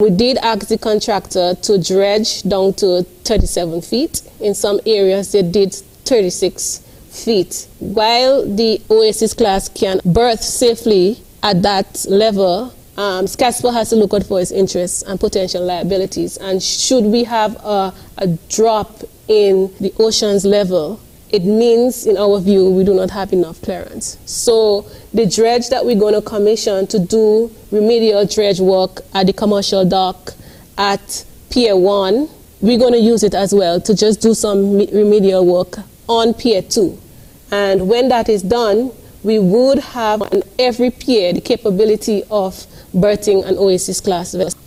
We did ask the contractor to dredge down to 37 feet. In some areas, they did 36 feet. While the Oasis class can berth safely at that level, SCASPA has to look out for its interests and potential liabilities. And should we have a drop in the ocean's level, it means, in our view, we do not have enough clearance. So the dredge that we're going to commission to do remedial dredge work at the commercial dock at Pier 1, we're going to use it as well to just do some remedial work on Pier 2. And when that is done, we would have on every pier the capability of berthing an Oasis class vessel.